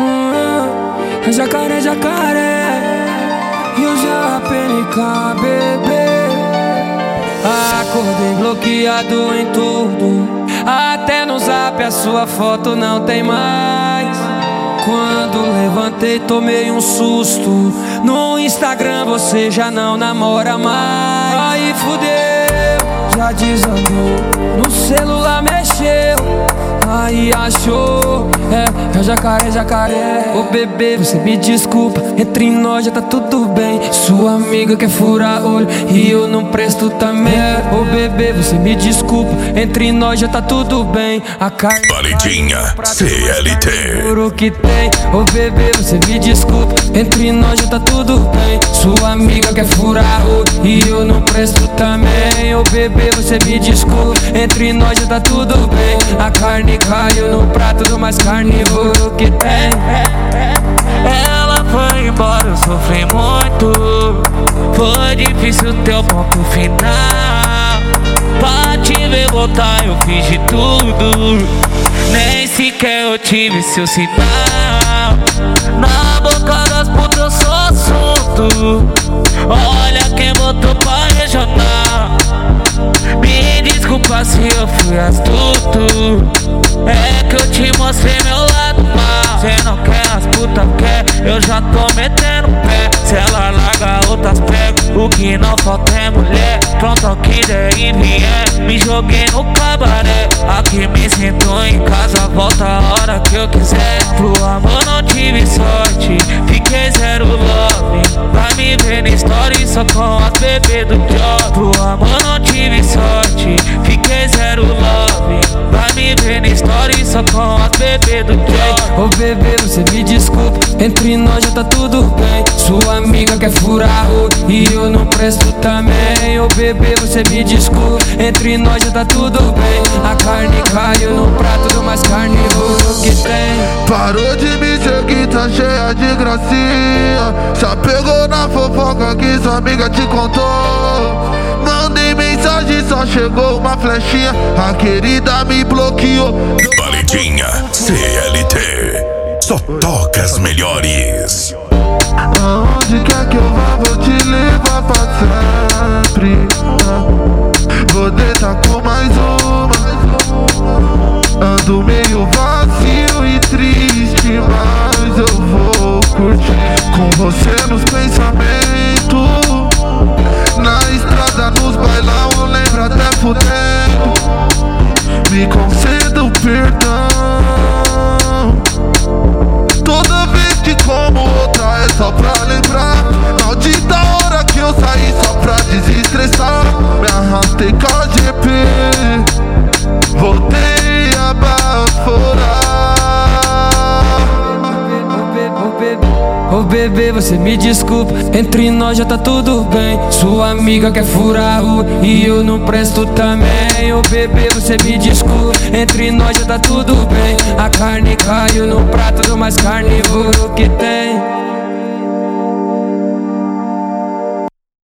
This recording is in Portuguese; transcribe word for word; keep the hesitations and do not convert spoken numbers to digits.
hum, é jacaré, jacaré. E o J P N K, bebê. Acordei bloqueado em tudo, até no zap a sua foto não tem mais. Quando levantei tomei um susto, no Instagram você já não namora mais. Aí fudeu, já desandou, no celular mexeu, aí achou, é, é jacaré, jacaré. Ô bebê, você me desculpa, entre nós já tá tudo bem. Sua amiga quer furar olho e eu não presto também. Ô bebê, você me desculpa, entre nós já tá tudo bem. A carne Validinha C L T. Juro que tem. Ô bebê, você me desculpa, entre nós já tá tudo bem. Sua amiga quer furar olho e eu não presto também. Ô bebê, você me desculpa, entre nós já tá tudo bem. A carne caiu no prato do mais carnívoro que tem. Ela foi embora, eu sofri muito. Foi difícil ter o ponto final. Pra te ver voltar eu fiz de tudo, nem sequer eu tive seu sinal. Na boca das putas eu sou assunto. Olha quem botou pra regional. Me desculpa se eu fui astuto, é que eu te mostrei meu lado mal. Cê não quer, as putas quer, eu já tô metendo pé. Se ela larga outras pego, o que não falta é mulher. Pronto ao que der e vier, me joguei no cabaré. Aqui me sinto em casa, volta a hora que eu quiser. Pro amor não tive sorte, fiquei zero love. Vai me ver na story só com as bebês do job. Pro amor não tive sorte, fiquei zero love. Vai me ver na story só com as bebês do job. Ô bebê, você me desculpa, entre nós já tá tudo bem. Sua amiga quer furar olho e eu não presto também. Ô bebê, você me desculpa, entre nós já tá tudo bem. A carne caiu no prato do mais carnívoro que tem. Parou de me seguir, tá cheia de gracinha. Já pegou na fofoca que sua amiga te contou. Mandei mensagem, só chegou uma flechinha. A querida me bloqueou. Validinha C L T. Só toca as melhores. Aonde quer que eu vá, vou te levar pra sempre. Vou deitar com mais uma. Ando meio vazio e triste, mas eu vou curtir com você nos pensamentos. Na estrada, nos bailão, eu lembro até fudendo. Me conceda o perdão. Toda vez que como outra é só pra lembrar. Maldita hora que eu saí só pra desestressar. Me arrastei com a G P, voltei a baforar. Ô bebê, você me desculpa, entre nós já tá tudo bem. Sua amiga quer furar o e eu não presto também. Ô bebê, você me desculpa, entre nós já tá tudo bem. A carne caiu no prato do mais carnívoro que tem.